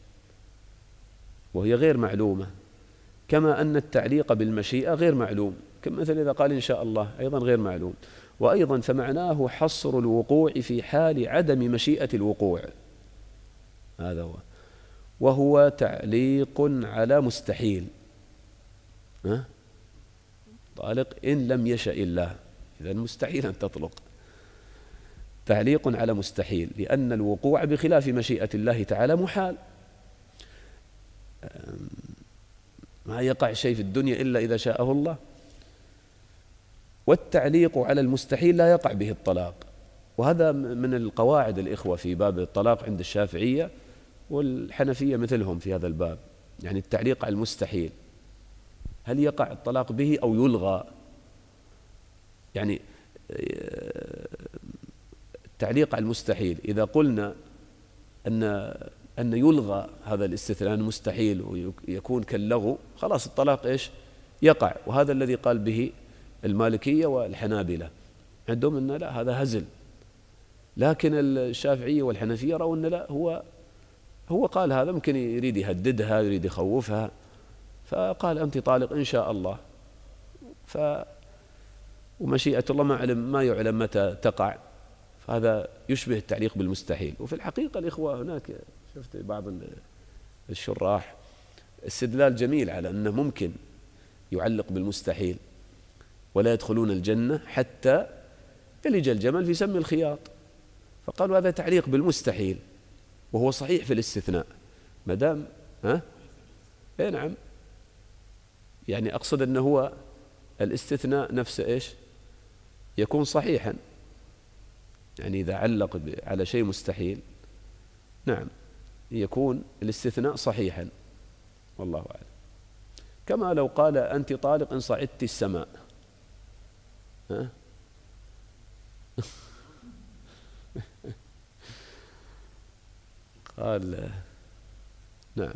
وهي غير معلومة، كما أن التعليق بالمشيئة غير معلوم، مثل إذا قال إن شاء الله أيضا غير معلوم. وأيضا فمعناه حصر الوقوع في حال عدم مشيئة الوقوع، هذا هو. وهو تعليق على مستحيل. طالق إن لم يشأ الله، إذا مستحيل أن تطلق. تعليق على مستحيل، لأن الوقوع بخلاف مشيئة الله تعالى محال. ما يقع شيء في الدنيا إلا إذا شاءه الله. والتعليق على المستحيل لا يقع به الطلاق، وهذا من القواعد الإخوة في باب الطلاق عند الشافعية والحنفية مثلهم في هذا الباب. يعني التعليق على المستحيل، هل يقع الطلاق به أو يلغى؟ يعني التعليق على المستحيل إذا قلنا أن يلغى هذا الاستثناء مستحيل ويكون كاللغو، خلاص الطلاق إيش يقع. وهذا الذي قال به المالكية والحنابلة، عندهم أن لا، هذا هزل. لكن الشافعية والحنفية رأوا أن لا، هو قال هذا ممكن يريد يهددها، يريد يخوفها، فقال أنت طالق إن شاء الله. ومشيئة الله ما يعلم متى تقع، فهذا يشبه التعليق بالمستحيل. وفي الحقيقة الإخوة هناك شفت بعض الشراح استدلال جميل على أنه ممكن يعلق بالمستحيل ولا يدخلون الجنة حتى يلج الجمل في سم الخياط، فقالوا هذا تعليق بالمستحيل وهو صحيح في الاستثناء ما دام إيه نعم. يعني أقصد أنه هو الاستثناء نفسه إيش يكون صحيحا. يعني إذا علق على شيء مستحيل نعم يكون الاستثناء صحيحا، والله أعلم. كما لو قال أنت طالق إن صعدت السماء، قال نعم،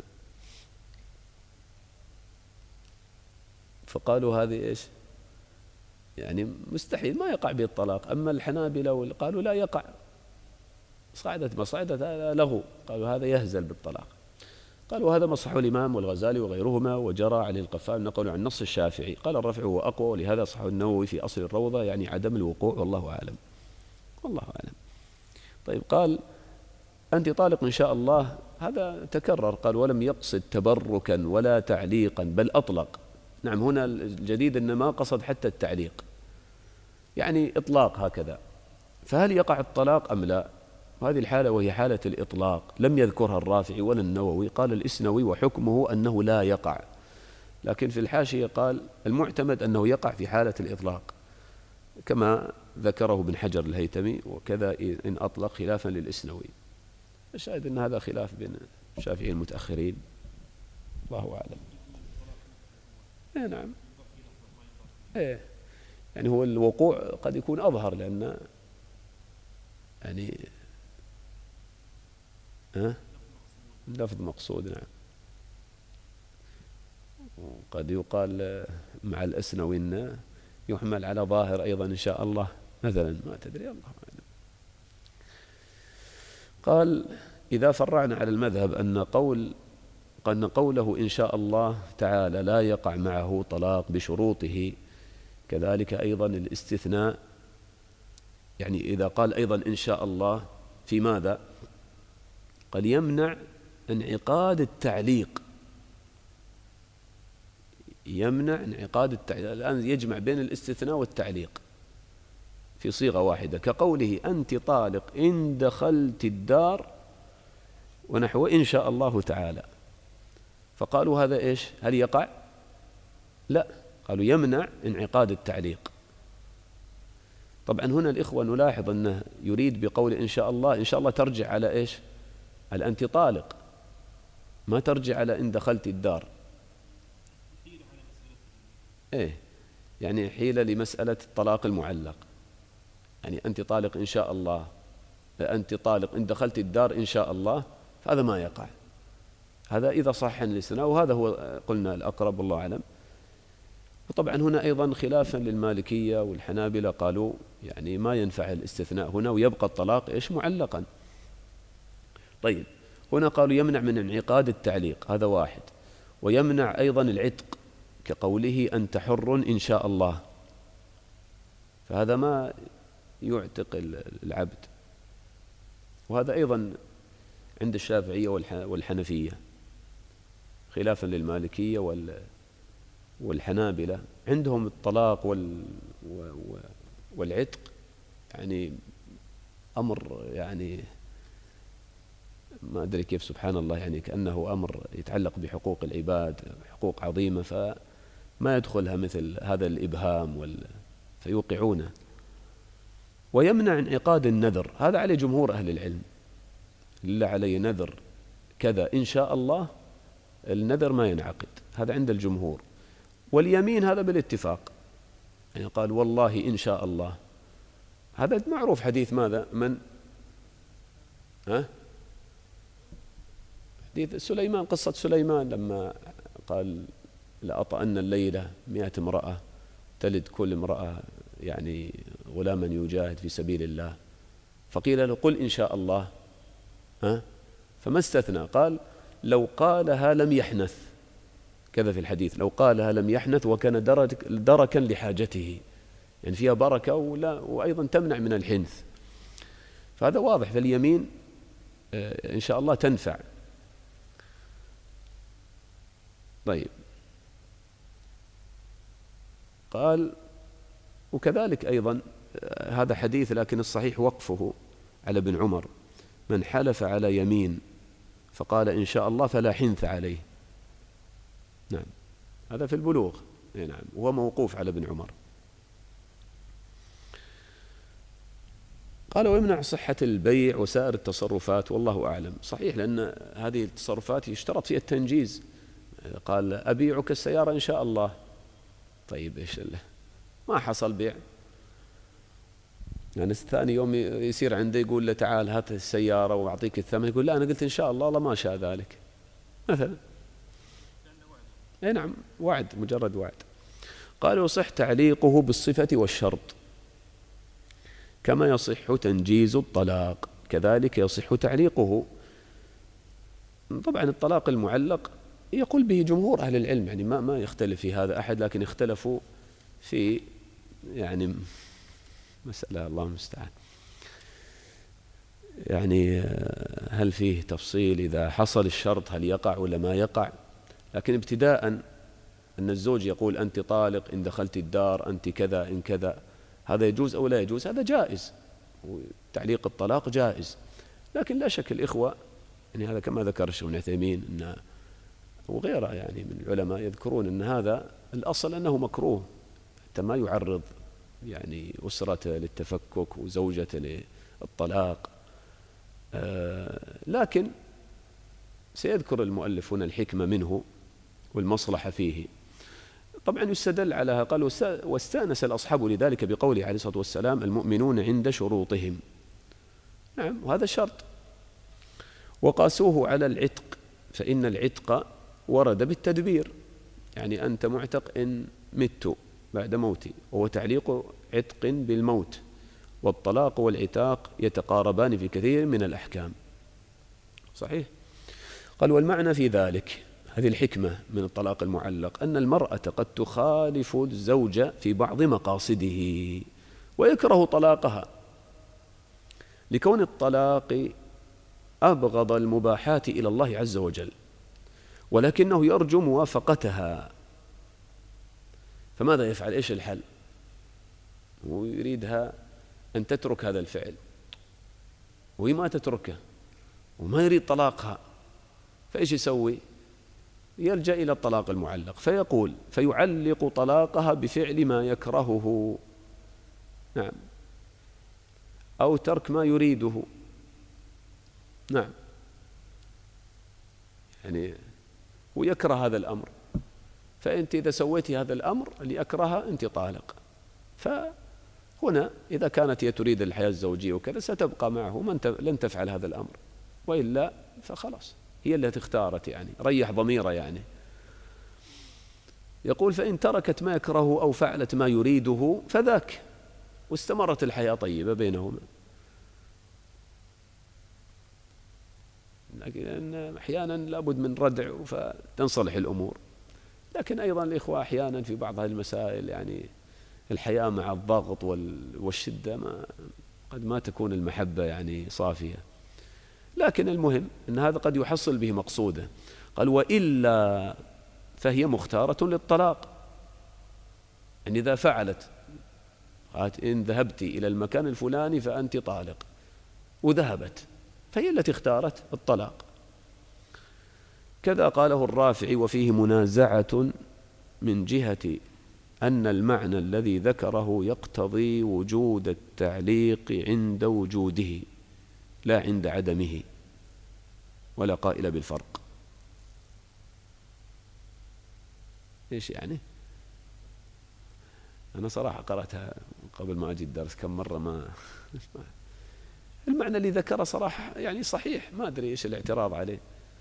فقالوا هذه إيش يعني مستحيل ما يقع به الطلاق. أما الحنابلة قالوا لا يقع، صعدت ما صعدت هذا لغو، قالوا هذا يهزل بالطلاق. قالوا هذا مصحه الإمام والغزالي وغيرهما، وجرى علي القفال نقلوا عن نص الشافعي. قال الرافعي هو أقوى، ولهذا صحه النووي في أصل الروضة، يعني عدم الوقوع، والله أعلم. والله أعلم. طيب قال أنت طالق إن شاء الله، هذا تكرر. قال ولم يقصد تبركا ولا تعليقا بل أطلق. نعم هنا الجديد أن ما قصد حتى التعليق، يعني إطلاق هكذا. فهل يقع الطلاق أم لا؟ هذه الحالة وهي حالة الإطلاق لم يذكرها الرافعي ولا النووي. قال الإسنوي وحكمه أنه لا يقع، لكن في الحاشية قال المعتمد أنه يقع في حالة الإطلاق كما ذكره ابن حجر الهيتمي، وكذا إن أطلق خلافا للإسنوي. الشاهد أن هذا خلاف بين الشافعي المتأخرين، الله أعلم. إيه نعم. إيه يعني هو الوقوع قد يكون أظهر، لأن يعني لفظ مقصود. نعم. وقد يقال مع الأسنوي إن يحمل على ظاهر أيضا إن شاء الله مثلا، ما تدري، الله أعلم. قال إذا فرعنا على المذهب أن قوله إن شاء الله تعالى لا يقع معه طلاق بشروطه، كذلك أيضا الاستثناء. يعني إذا قال أيضا إن شاء الله في ماذا؟ قال يمنع انعقاد التعليق، يمنع انعقاد التعليق. الآن يجمع بين الاستثناء والتعليق في صيغة واحدة، كقوله أنت طالق إن دخلت الدار ونحو إن شاء الله تعالى. فقالوا هذا إيش؟ هل يقع؟ لا، قالوا يمنع انعقاد التعليق. طبعا هنا الإخوة نلاحظ أنه يريد بقول إن شاء الله، إن شاء الله ترجع على إيش؟ على أنت طالق، ما ترجع على إن دخلت الدار. إيه يعني حيلة لمسألة الطلاق المعلق. يعني أنت طالق إن شاء الله، أنت طالق إن دخلت الدار إن شاء الله، فهذا ما يقع. هذا إذا صح الاستثناء، وهذا هو قلنا الأقرب والله أعلم. وطبعا هنا أيضا خلافا للمالكية والحنابلة، قالوا يعني ما ينفع الاستثناء هنا ويبقى الطلاق إيش معلقا. طيب هنا قالوا يمنع من انعقاد التعليق، هذا واحد. ويمنع أيضا العتق، كقوله أنت حر إن شاء الله، فهذا ما يعتق العبد. وهذا أيضا عند الشافعية والحنفية، خلافا للمالكية والحنابلة. عندهم الطلاق والعتق يعني أمر يعني ما أدري كيف، سبحان الله، يعني كأنه أمر يتعلق بحقوق العباد، حقوق عظيمة، فما يدخلها مثل هذا الإبهام فيوقعونه. ويمنع انعقاد النذر، هذا عليه جمهور أهل العلم، إلا عليه نذر كذا إن شاء الله، النذر ما ينعقد، هذا عند الجمهور. واليمين هذا بالاتفاق، يعني قال والله إن شاء الله، هذا معروف حديث ماذا من حديث سليمان، قصة سليمان لما قال لأطأن الليلة 100 امرأة تلد كل امرأة يعني غلاما يجاهد في سبيل الله، فقيل له قل إن شاء الله، فما استثنى، قال لو قالها لم يحنث، كذا في الحديث، لو قالها لم يحنث وكان دركا لحاجته، يعني فيها بركة وأيضا تمنع من الحنث، فهذا واضح. فاليمين إن شاء الله تنفع. طيب، قال وكذلك أيضا هذا حديث لكن الصحيح وقفه على ابن عمر، من حلف على يمين فقال إن شاء الله فلا حنث عليه. نعم، هذا في البلوغ، نعم، وهو موقوف على ابن عمر. قال ويمنع صحة البيع وسائر التصرفات، والله أعلم. صحيح، لأن هذه التصرفات يشترط فيها التنجيز، قال أبيعك السيارة إن شاء الله، طيب إيش ما حصل بيع، يعني الثاني يوم يصير عنده يقول له تعال هات السيارة وأعطيك الثمن، يقول لا أنا قلت إن شاء الله، الله ما شاء ذلك مثلا. أي نعم، وعد، مجرد وعد. قال وصح تعليقه بالصفة والشرط كما يصح تنجيز الطلاق، كذلك يصح تعليقه. طبعا الطلاق المعلق يقول به جمهور أهل العلم، يعني ما يختلف في هذا أحد، لكن اختلفوا في يعني مسألة الله المستعان، يعني هل فيه تفصيل إذا حصل الشرط هل يقع ولا ما يقع. لكن ابتداء أن الزوج يقول أنت طالق إن دخلت الدار، أنت كذا إن كذا، هذا يجوز أو لا يجوز؟ هذا جائز، وتعليق الطلاق جائز. لكن لا شك الإخوة، يعني هذا كما ذكر الشيخ ابن عثيمين وغيره يعني من العلماء يذكرون أن هذا الأصل أنه مكروه، حتى ما يعرض يعني أسرته للتفكك وزوجته للطلاق. لكن سيذكر المؤلف هنا الحكمة منه والمصلحة فيه. طبعا يستدل على، قال واستأنس الأصحاب لذلك بقوله عليه الصلاة والسلام المؤمنون عند شروطهم. نعم، وهذا شرط. وقاسوه على العتق، فإن العتق ورد بالتدبير، يعني أنت معتق إن مت بعد موتي، وهو تعليق عتق بالموت. والطلاق والعتاق يتقاربان في كثير من الأحكام. صحيح. قال والمعنى في ذلك، هذه الحكمة من الطلاق المعلق، أن المرأة قد تخالف الزوج في بعض مقاصده ويكره طلاقها، لكون الطلاق أبغض المباحات إلى الله عز وجل، ولكنه يرجو موافقتها، فماذا يفعل؟ إيش الحل؟ ويريدها أن تترك هذا الفعل وهي ما تتركه وما يريد طلاقها، فإيش يسوي؟ يلجأ إلى الطلاق المعلق، فيقول فيعلق طلاقها بفعل ما يكرهه، نعم، أو ترك ما يريده، نعم، يعني ويكره هذا الأمر، فأنت إذا سويت هذا الأمر اللي أكرهه أنت طالق. فهنا إذا كانت هي تريد الحياة الزوجية وكذا ستبقى معه، لن تفعل هذا الأمر، وإلا فخلاص هي اللي اختارت، يعني ريح ضميره. يعني يقول فإن تركت ما يكرهه أو فعلت ما يريده فذاك، واستمرت الحياة طيبة بينهما. لكن أحيانا لابد من ردع فتنصلح الأمور. لكن أيضا الإخوة أحيانا في بعض هذه المسائل يعني الحياة مع الضغط والشدة قد ما تكون المحبة يعني صافية. لكن المهم أن هذا قد يحصل به مقصوده. قال وإلا فهي مختارة للطلاق، يعني إذا فعلت إن ذهبت إلى المكان الفلاني فأنت طالق وذهبت، فهي التي اختارت الطلاق. كذا قاله الرافعي وفيه منازعة من جهة أن المعنى الذي ذكره يقتضي وجود التعليق عند وجوده لا عند عدمه، ولا قائل بالفرق. إيش يعني؟ أنا صراحة قرأتها قبل ما أجي الدرس كم مرة ما المعنى اللي ذكره صراحة يعني صحيح، ما أدري إيش الاعتراض عليه.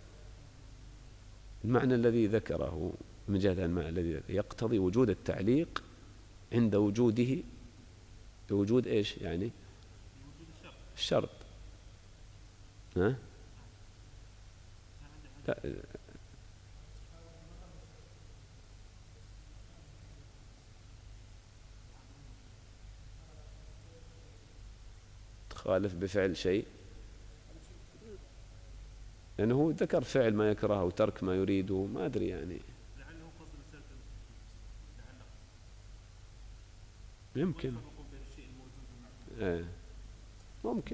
المعنى الذي ذكره من جهة المعنى الذي يقتضي وجود التعليق عند وجوده، بوجود إيش يعني؟ الشرط. ها؟ لا تخالف بفعل شيء، لأنه هو ذكر فعل ما يكرهه وترك ما يريده، ما أدري يعني. يمكن ممكن.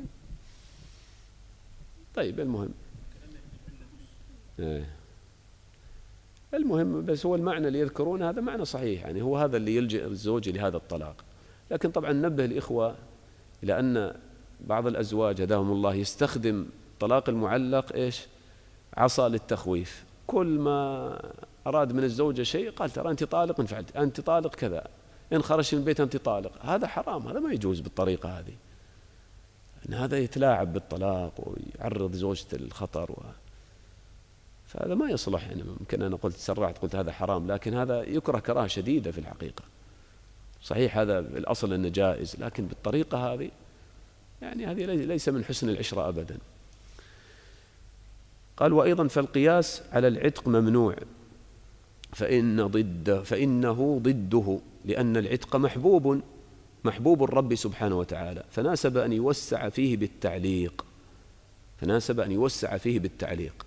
طيب المهم المهم بس هو المعنى اللي يذكرون هذا معنى صحيح، يعني هو هذا اللي يلجئ الزوج لهذا الطلاق. لكن طبعا نبه الإخوة إلى أن بعض الأزواج هداهم الله يستخدم طلاق المعلق إيش؟ عصا للتخويف. كل ما أراد من الزوجة شيء قال ترى أنت طالق، إن فعلت أنت طالق كذا، إن خرجت من البيت أنت طالق. هذا حرام، هذا ما يجوز بالطريقة هذه، أن هذا يتلاعب بالطلاق ويعرض زوجته للخطر فهذا ما يصلح. يعني ممكن أنا قلت سرعت قلت هذا حرام، لكن هذا يكره كراهة شديدة في الحقيقة. صحيح هذا الأصل أنه جائز، لكن بالطريقة هذه يعني هذه ليس من حسن العشرة أبدا. قال وأيضا فالقياس على العتق ممنوع، فإنه ضده، لأن العتق محبوب الرب سبحانه وتعالى، فناسب أن يوسع فيه بالتعليق.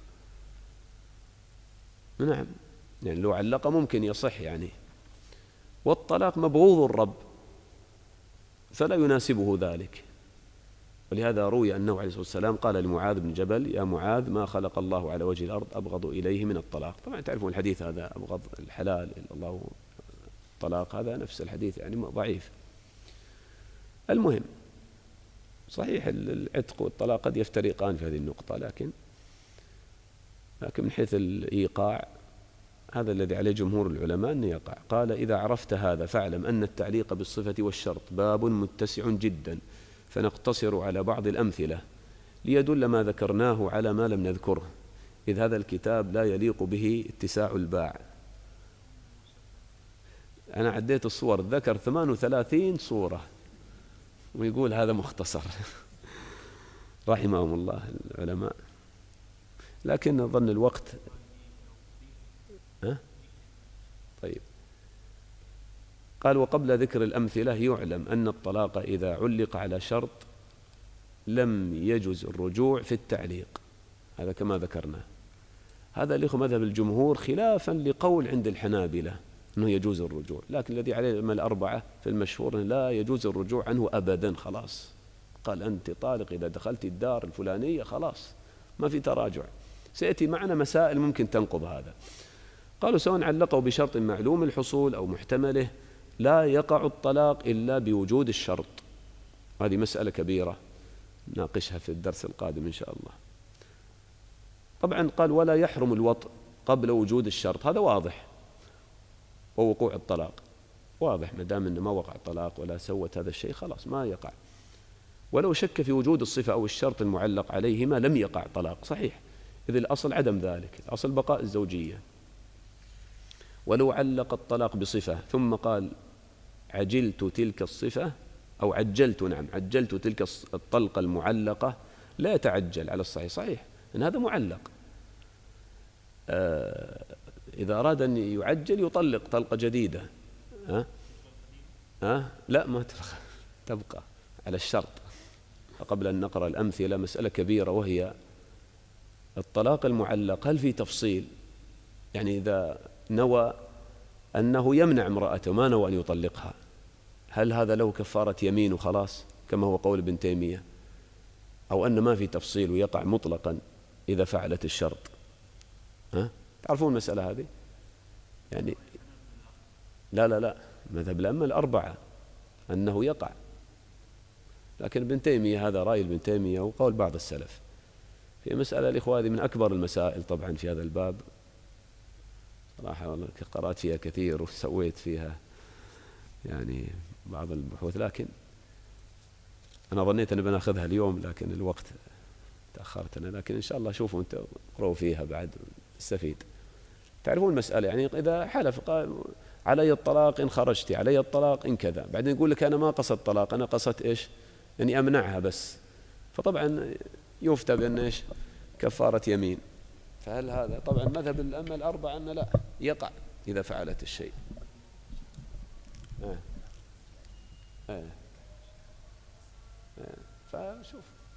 نعم، يعني لو علق ممكن يصح يعني. والطلاق مبغوض الرب فلا يناسبه ذلك، ولهذا روي أنه عليه الصلاة والسلام قال لمعاذ بن جبل يا معاذ ما خلق الله على وجه الأرض أبغض إليه من الطلاق. طبعا تعرفون الحديث هذا، أبغض الحلال إلا الله الطلاق، هذا نفس الحديث يعني ضعيف. المهم صحيح العتق والطلاق قد يفترقان في هذه النقطة، لكن من حيث الإيقاع هذا الذي عليه جمهور العلماء أن يقع. قال إذا عرفت هذا فاعلم أن التعليق بالصفة والشرط باب متسع جدا، فنقتصر على بعض الأمثلة ليدل ما ذكرناه على ما لم نذكره، إذ هذا الكتاب لا يليق به اتساع الباع. أنا عديت الصور، ذكر 38 صورة ويقول هذا مختصر رحمهم الله العلماء، لكن أظن الوقت. طيب قال وقبل ذكر الأمثلة يعلم أن الطلاق إذا علق على شرط لم يجوز الرجوع في التعليق، هذا كما ذكرنا. هذا الإخوة مذهب الجمهور خلافا لقول عند الحنابلة أنه يجوز الرجوع، لكن الذي عليه الأربعة في المشهور لا يجوز الرجوع عنه أبدا. خلاص قال أنت طالق إذا دخلت الدار الفلانية، خلاص ما في تراجع. سيأتي معنا مسائل ممكن تنقض هذا. قالوا سواء علقوا بشرط معلوم الحصول أو محتمله لا يقع الطلاق إلا بوجود الشرط. هذه مسألة كبيرة ناقشها في الدرس القادم إن شاء الله. طبعا قال ولا يحرم الوطء قبل وجود الشرط، هذا واضح، ووقوع الطلاق واضح، ما دام إنه ما وقع الطلاق ولا سوت هذا الشيء خلاص ما يقع. ولو شك في وجود الصفة أو الشرط المعلق عليهما لم يقع طلاق صحيح، إذ الأصل عدم ذلك، الأصل بقاء الزوجية. ولو علق الطلاق بصفة ثم قال عجلت تلك الصفة أو عجلت تلك الطلقة المعلقة، لا يتعجل على الصحيح، صحيح إن هذا معلق. إذا أراد أن يعجل يطلق طلقة جديدة. لا ما تبقى على الشرط. قبل أن نقرأ الأمثلة مسألة كبيرة، وهي الطلاق المعلق هل في تفصيل؟ يعني إذا نوى أنه يمنع امرأته ما نوى أن يطلقها، هل هذا له كفارة يمين وخلاص كما هو قول ابن تيمية، أو أن ما في تفصيل ويقع مطلقا إذا فعلت الشرط؟ تعرفون المسألة هذه؟ يعني لا مذهب الأئمة الأربعة أنه يقع، لكن ابن تيمية هذا رأي ابن تيمية وقول بعض السلف في مسألة. الإخوة هذه من أكبر المسائل طبعا في هذا الباب صراحة، والله قرأت فيها كثير وسويت فيها يعني بعض البحوث، لكن أنا ظنيت أن بناخذها اليوم لكن الوقت تأخرتنا، لكن إن شاء الله شوفوا أنت اقرأوا فيها بعد استفيد. تعرفون المسألة يعني إذا حلف قال علي الطلاق إن خرجتي، علي الطلاق إن كذا، بعدين يقول لك أنا ما قصدت طلاق، أنا قصدت إيش؟ يعني أمنعها بس، فطبعا يفتى بأن إيش؟ كفارة يمين. فهل هذا طبعا مذهب الأئمة الأربعة أن لا يقع إذا فعلت الشيء. فشوف